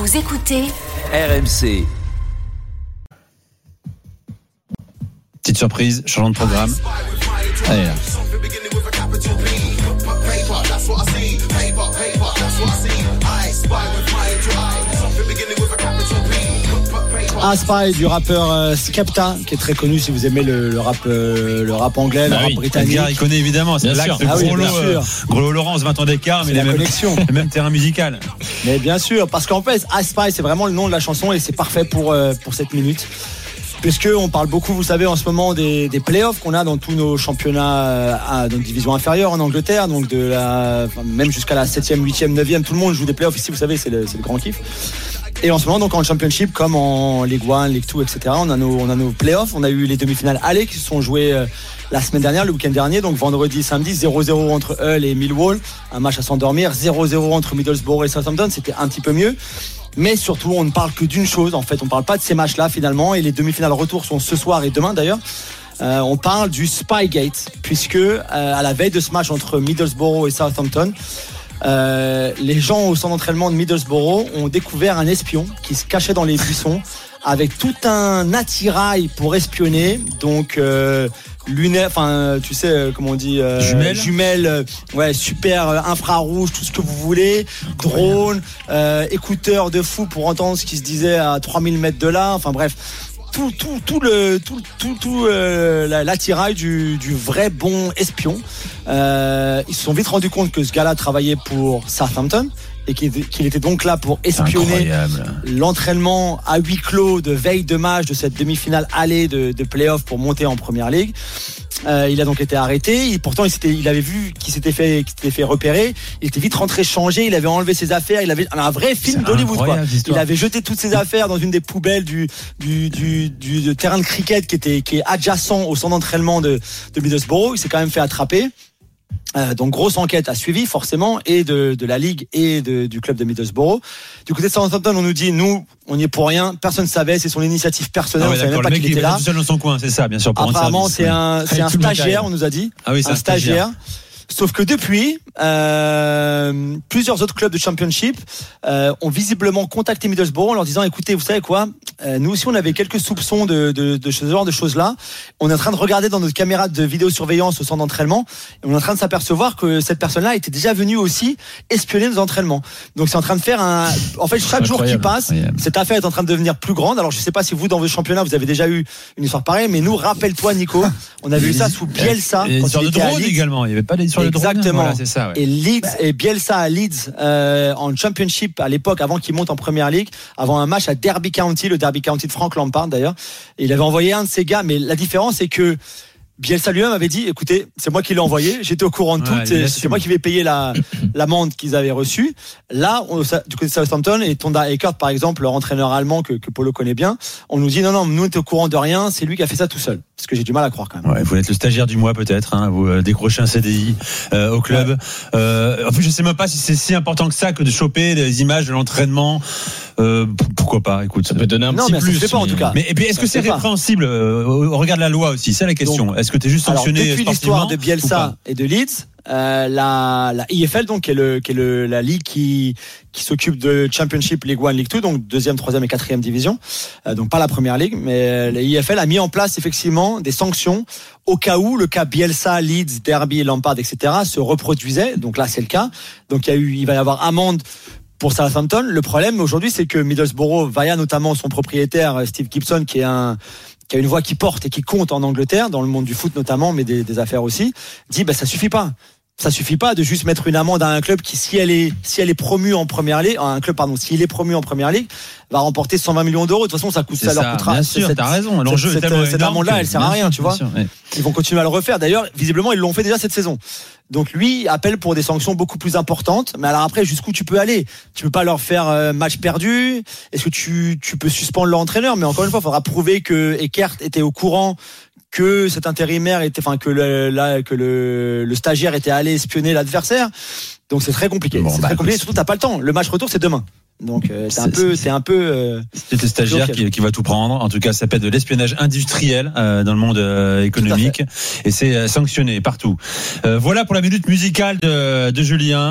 Vous écoutez RMC. Petite surprise, changeant de programme. Allez là. Spy du rappeur Skepta, qui est très connu si vous aimez le rap anglais, le rap britannique. Edgar, il connaît évidemment, c'est l'axe de Gros Laurence, 20 ans d'écart, mais le même terrain musical. Mais bien sûr, parce qu'en fait, Spy, c'est vraiment le nom de la chanson et c'est parfait pour cette minute. Puisqu'on parle beaucoup, vous savez, en ce moment des playoffs qu'on a dans tous nos championnats dans division inférieure en Angleterre, donc même jusqu'à la 7e, 8e, 9e, tout le monde joue des playoffs ici, vous savez, c'est le grand kiff. Et en ce moment, donc en Championship, comme en League 1, League 2, etc., on a nos playoffs. On a eu les demi-finales aller qui se sont jouées la semaine dernière, le week-end dernier, donc vendredi, samedi, 0-0 entre Hull et Millwall, un match à s'endormir, 0-0 entre Middlesbrough et Southampton, c'était un petit peu mieux. Mais surtout, on ne parle que d'une chose, en fait, on ne parle pas de ces matchs-là finalement, et les demi-finales retour sont ce soir et demain d'ailleurs. On parle du Spygate, puisque à la veille de ce match entre Middlesbrough et Southampton, les gens au centre d'entraînement de Middlesbrough ont découvert un espion qui se cachait dans les buissons avec tout un attirail pour espionner, donc lunettes, enfin tu sais comment on dit, jumelles, ouais, super infrarouge, tout ce que vous voulez, drone, écouteurs de fou pour entendre ce qui se disait à 3000 mètres de là, enfin bref, l'attirail du vrai bon espion. Ils se sont vite rendus compte que ce gars-là travaillait pour Southampton et qu'il était donc là pour espionner l'entraînement à huis clos de veille de match de cette demi-finale aller de play-off pour monter en Premier League. Il a donc été arrêté. Pourtant, il avait vu qu'il s'était fait repérer. Il était vite rentré changer. Il avait enlevé ses affaires. Il avait un vrai film d'Hollywood, quoi. Il avait jeté toutes ses affaires dans une des poubelles du terrain de cricket qui est adjacent au centre d'entraînement de Middlesbrough. Il s'est quand même fait attraper. Donc grosse enquête a suivi forcément, et de la Ligue et du club de Middlesbrough. Du côté de Southampton, on nous dit nous on n'y est pour rien, personne ne savait, c'est son initiative personnelle, on savait même pas qu'il était là. Tout seul dans son coin, c'est ça, bien sûr. Apparemment c'est un stagiaire, on nous a dit. Ah oui, c'est un stagiaire. Sauf que depuis, plusieurs autres clubs de Championship ont visiblement contacté Middlesbrough en leur disant écoutez, vous savez quoi, nous aussi on avait quelques soupçons de ce genre de choses-là. On est en train de regarder dans notre caméra de vidéosurveillance au centre d'entraînement et on est en train de s'apercevoir que cette personne-là était déjà venue aussi espionner nos entraînements. Donc c'est en train de faire en fait, chaque jour qui passe, cette affaire est en train de devenir plus grande. Alors je sais pas si vous, dans vos championnats, vous avez déjà eu une histoire pareille, mais nous, rappelle-toi Nico, on avait eu ça sous Bielsa. Et sur le drone également, il n'y avait pas d'histoire. Exactement. Voilà, c'est ça, ouais. Et Leeds et Bielsa à Leeds en Championship à l'époque, avant qu'il monte en Premier League, avant un match à Derby County, le Derby County de Frank Lampard d'ailleurs. Et il avait envoyé un de ses gars, mais la différence c'est que Bielsa lui-même avait dit écoutez, c'est moi qui l'ai envoyé, j'étais au courant de tout, c'est moi qui vais payer l'amende qu'ils avaient reçue. Là, du côté de Southampton, et Tonda Eckert par exemple, leur entraîneur allemand que Polo connaît bien, on nous dit non, nous on était au courant de rien, c'est lui qui a fait ça tout seul. Parce que j'ai du mal à croire quand même. Ouais, vous êtes le stagiaire du mois peut-être, hein, vous décrochez un CDI au club. Ouais. En fait, je sais même pas si c'est si important que ça que de choper les images de l'entraînement. Pourquoi pas, écoute, ça peut donner un petit plus. Je sais pas en tout cas. Mais et puis est-ce que c'est répréhensible au regard de la loi aussi, c'est la question. Donc, est-ce que tu es juste sanctionné depuis l'histoire de Bielsa et de Leeds, la IFL donc qui est la ligue qui s'occupe de Championship, League 1, League 2, donc 2e, 3e et 4e division, donc pas la première ligue, mais la IFL a mis en place effectivement des sanctions au cas où le cas Bielsa, Leeds, Derby, Lampard, etc. se reproduisait. Donc là c'est le cas. Donc il va y avoir amende pour Southampton. Le problème aujourd'hui, c'est que Middlesbrough, via notamment son propriétaire Steve Gibson, qui a une voix qui porte et qui compte en Angleterre, dans le monde du foot notamment, mais des affaires aussi, dit ça suffit pas. Ça suffit pas de juste mettre une amende à un club qui, si elle est promue en Première Ligue, s'il est promu en Première Ligue, va remporter 120 millions d'euros. De toute façon, ça leur coûtera. Bien sûr, t'as raison. L'enjeu est tellement cette amende-là, elle sert à rien, tu vois. Sûr, ouais. Ils vont continuer à le refaire. D'ailleurs, visiblement, ils l'ont fait déjà cette saison. Donc lui appelle pour des sanctions beaucoup plus importantes. Mais alors après, jusqu'où tu peux aller? Tu peux pas leur faire match perdu. Est-ce que tu peux suspendre leur entraîneur? Mais encore une fois, il faudra prouver que Eckert était au courant que cet intérimaire que le stagiaire était allé espionner l'adversaire. Donc c'est très compliqué. Très compliqué. Surtout t'as pas le temps. Le match retour c'est demain. Donc c'est un peu. C'est le stagiaire qui va tout prendre. En tout cas, ça s'appelle de l'espionnage industriel dans le monde économique, et c'est sanctionné partout. Voilà pour la minute musicale de Julien.